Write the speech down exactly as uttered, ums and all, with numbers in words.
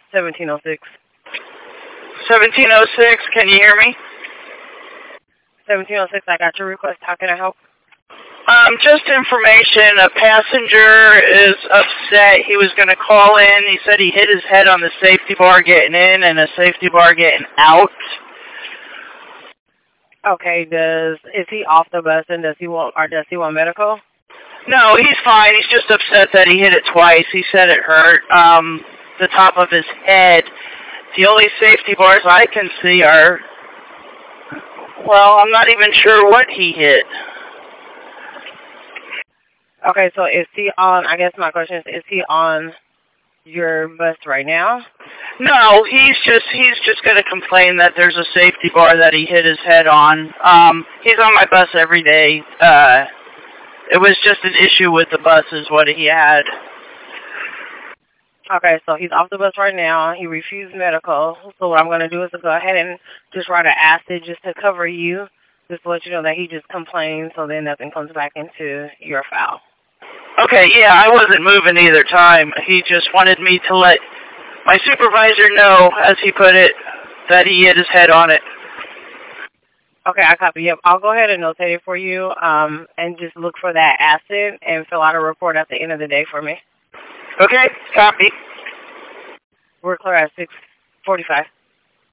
seventeen oh six. seventeen oh six, can you hear me? seventeen oh six, I got your request. How can I help? Um, just information. A passenger is upset. He was going to call in. He said he hit his head on the safety bar getting in and a safety bar getting out. Okay, does is he off the bus and does he want or does he want medical? No, he's fine. He's just upset that he hit it twice. He said it hurt. Um, the top of his head. The only safety bars I can see are, well, I'm not even sure what he hit. Okay, so is he on, I guess my question is, is he on your bus right now? No, he's just he's just going to complain that there's a safety bar that he hit his head on. Um, he's on my bus every day. Uh, it was just an issue with the bus is what he had. Okay, so he's off the bus right now. He refused medical. So what I'm going to do is to go ahead and just write an acid just to cover you, just to let you know that he just complained so then nothing comes back into your file. Okay, yeah, I wasn't moving either time. He just wanted me to let my supervisor know, as he put it, that he hit his head on it. Okay, I copy. Yep, I'll go ahead and notate it for you um, and just look for that acid and fill out a report at the end of the day for me. Okay, copy. We're clear at six forty-five.